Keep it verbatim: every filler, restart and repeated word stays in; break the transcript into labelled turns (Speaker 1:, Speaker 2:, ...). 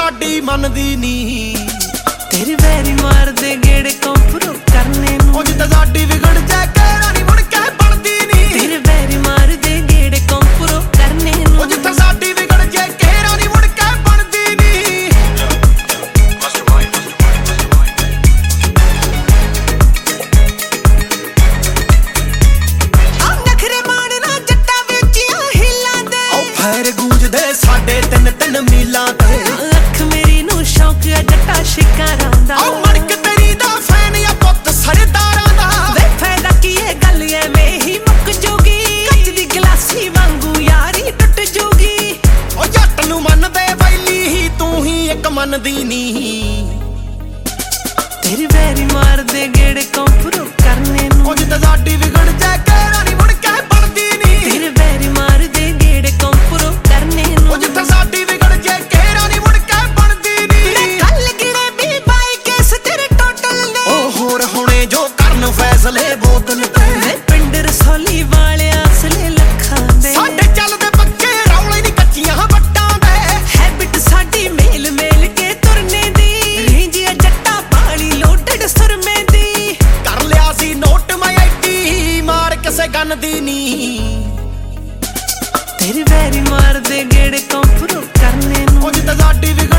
Speaker 1: ਸਾਡੀ ਮੰਨਦੀ ਨੀ।
Speaker 2: ਤੇਰੇ ਵੈਰੀ ਮਾਰਦੇ ਗੇੜੇ ਕੰਪਰੋ ਕਰਨੇ ਨੂੰ।
Speaker 1: ਉਹ ਜਿੱਦਾਂ ਸਾਡੀ ਵਿਗੜ ਜਾਏ ਕਹਿਣਾ ਨੀ ਮੁੜ ਕੇ ਬਣਦੀ ਨੀ।
Speaker 2: ਤੇਰੇ ਵੈਰੀ ਮਾਰਦੇ ਗੇੜੇ ਕੰਪਰੋ ਕਰਨੇ ਨੂੰ।
Speaker 1: ਉਹ ਜਿੱਦਾਂ ਸਾਡੀ ਵਿਗੜ ਜਾਏ ਕਹਿਣਾ ਨੀ ਮੁੜ ਕੇ ਬਣਦੀ ਨੀ।
Speaker 2: ਆ ਨਖਰੇ ਮਾਰਨਾ ਜੱਟਾਂ ਵਿੱਚੀਆਂ ਹਿੱਲਾਂ ਦੇ।
Speaker 1: ਉਹ ਫੈਰ ਗੂੰਜਦੇ ਸਾਡੇ ਤਿੰਨ ਤਿੰਨ ਮੀਲਾਂ ਤੇ।
Speaker 2: ਅੱਖ ਮੇਰੀ ਨੂੰ ਸ਼ੌਕ ਆ ਜੱਟਾ ਸ਼ਿਕਾਰਾਂ ਦਾ।
Speaker 1: ਉਹ ਮੜਕ ਤੇਰੀ ਦਾ ਫੈਨ ਆ ਪੁੱਤ ਸਰਦਾਰਾਂ ਦਾ।
Speaker 2: ਵੇ ਫਾਇਦਾ ਕੀ ਇਹ ਗੱਲ ਐਵੇਂ ਹੀ ਮੁੱਕ ਜੂਗੀ। ਕੱਚ ਦੀ ਗਲਾਸੀ ਵਾਂਗੂ ਯਾਰੀ ਟੁੱਟ ਜੂਗੀ।
Speaker 1: ਉਹ ਜੱਟ ਨੂੰ ਮੰਨਦੇ ਬੈਲੀ ਹੀ ਤੂੰ ਹੀ ਇੱਕ ਮੰਨਦੀ ਨੀ।
Speaker 2: ਤੇਰੇ ਵੈਰੀ ਮਾਰਦੇ ਗੇੜੇ ਕੰਪਰੋ ਕਰਨੇ ਨੂੰ।
Speaker 1: ਉਹ ਜਿੱਦਾਂ ਸਾਡੀ ਵਿਗੜ ਜਾਏ ਕਹਿਣਾ ਨੀ ਮੁੜ ਕੇ ਬਣਦੀ ਨੀ।
Speaker 2: ਤੇਰੇ ਵੈਰੀ ਮਾਰਦੇ ਗੇੜੇ ਕੰਪਰੋ ਕਰਨੇ ਨੂੰ।
Speaker 1: ਉਹ ਜਿੱਦਾਂ ਸਾਡੀ ਵਿਗੜ ਜਾਏ ਕਹਿਣਾ ਨੀ ਮੁੜ ਕੇ ਬਣਦੀ ਨੀ।
Speaker 2: ਮੈਂ ਕੱਲ ਗਿਣੇ ਵੀ ਬਾਈ ਕੇਸ ਤੇਰੇ ਟੋਟਲ ਨੇ।
Speaker 1: ਉਹ ਹੋਰ ਹੁਣੇ ਜੋ ਕਰਨ ਫੈਸਲੇ ਬੋਤਲ ਤੇ।
Speaker 2: ਵੇ ਪਿੰਡ ਰਸੌਲੀ ਵਾਲਿਆਂ ਅਸਲੇ ਲੱਖਾਂ ਦੇ।
Speaker 1: ਸਾਡੇ ਚੱਲਦੇ ਪੱਕੇ ਰੌਲੇ ਨੀ ਕੱਚੀਆਂ ਵੱਟਾਂ ਦੇ।
Speaker 2: ਹੈਬਿਟ ਸਾਡੀ ਮੇਲ ਮੇਲ ਕੇ ਤੁਰਨੇ ਦੀ। ਰੇਂਜਿਆ ਜੱਟਾ ਬਾਲੀ ਲੋਡਡ ਸੁਰਮੇ ਦੀ।
Speaker 1: ਕਰ ਲਿਆ ਸੀ ਨੋਟ ਮੈਂ ਐਡੀ ਮਾਰ ਕਿਸੇ ਗੰਨ ਦੀ ਨੀ।
Speaker 2: ਤੇਰੇ ਵੈਰੀ ਮਾਰਦੇ ਗੇੜੇ ਕੰਪਰੋ ਕਰਨੇ ਨੂੰ।
Speaker 1: ਉਹ ਜਿੱਦਾਂ ਸਾਡੀ ਵਿਗੜ